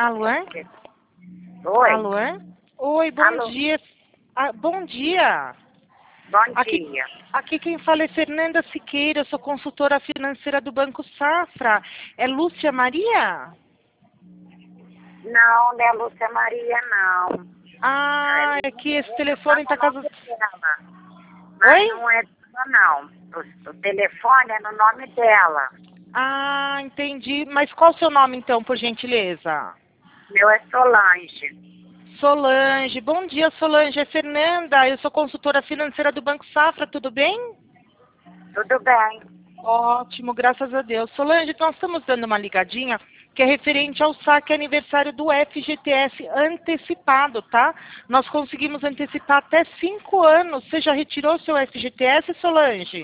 Alô? Oi. Alô? Oi, bom Alô. dia. Bom dia. Bom Aqui, dia. aqui quem fala é Fernanda Siqueira, eu sou consultora financeira do Banco Safra. É Lúcia Maria? Não, não é Lúcia Maria, não. Ah, é que esse telefone Tá tá no casa... nome dela. Mas Oi? não é dela, não. O telefone é no nome dela. Ah, entendi. Mas qual o seu nome então, por gentileza? Meu é Solange. Solange. Bom dia, Solange. É Fernanda, eu sou consultora financeira do Banco Safra, tudo bem? Tudo bem? Ótimo, graças a Deus. Solange, nós estamos dando uma ligadinha que é referente ao saque aniversário do FGTS antecipado, tá? Nós conseguimos antecipar até 5 anos. Você já retirou seu FGTS, Solange?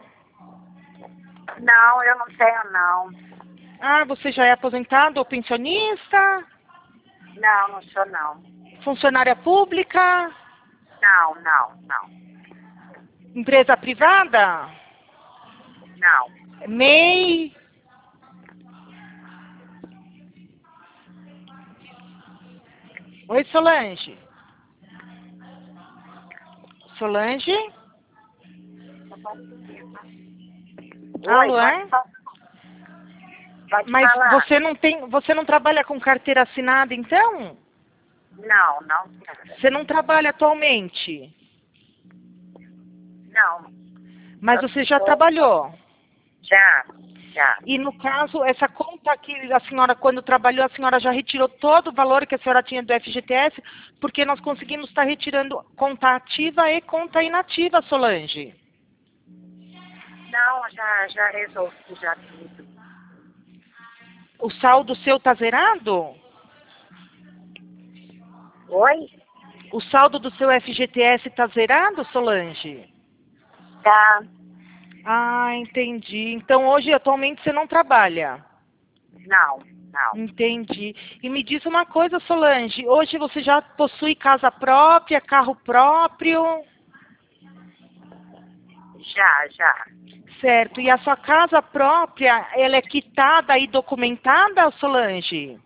Não, eu não tenho, não. Ah, você já é aposentado ou pensionista? Não, não sou, não. Funcionária pública? Não, não, não. Empresa privada? Não. MEI? Oi, Solange. Solange? Oi, Alô, é? pode falar. Pode Mas falar. você não trabalha com carteira assinada, então? Não, não quero. Você não trabalha atualmente, Não. mas você já trabalhou. Já, já. E no caso, essa conta que a senhora, quando trabalhou, a senhora já retirou todo o valor que a senhora tinha do FGTS, porque nós conseguimos estar retirando conta ativa e conta inativa, Solange. Não, já resolvi já tudo. O saldo seu tá zerado? Oi? O saldo do seu FGTS tá zerado, Solange? Tá. Ah, entendi. Então hoje, atualmente, você não trabalha. Não, não. Entendi. E me diz uma coisa, Solange, hoje você já possui casa própria, carro próprio, Já. certo? E a sua casa própria, ela é quitada e documentada, Solange?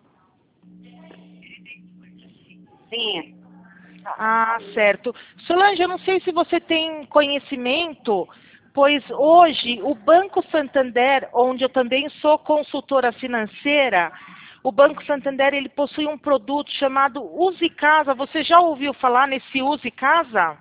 Sim. Ah, certo. Solange, eu não sei se você tem conhecimento, pois hoje o Banco Santander, onde eu também sou consultora financeira, o Banco Santander ele possui um produto chamado Use Casa. Você já ouviu falar nesse Use Casa?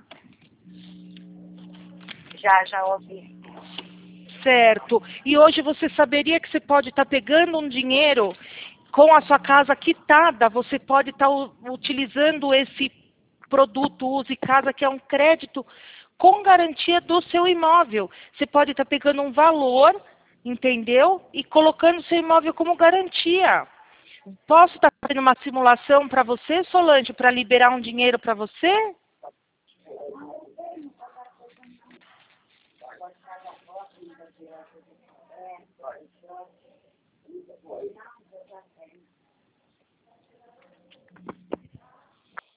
Já ouvi. Certo. E hoje você saberia que você pode estar pegando um dinheiro com a sua casa quitada, você pode estar utilizando esse produto Use Casa, que é um crédito com garantia do seu imóvel. Você pode estar pegando um valor, entendeu? E colocando seu imóvel como garantia. Posso estar fazendo uma simulação para você, Solange, para liberar um dinheiro para você?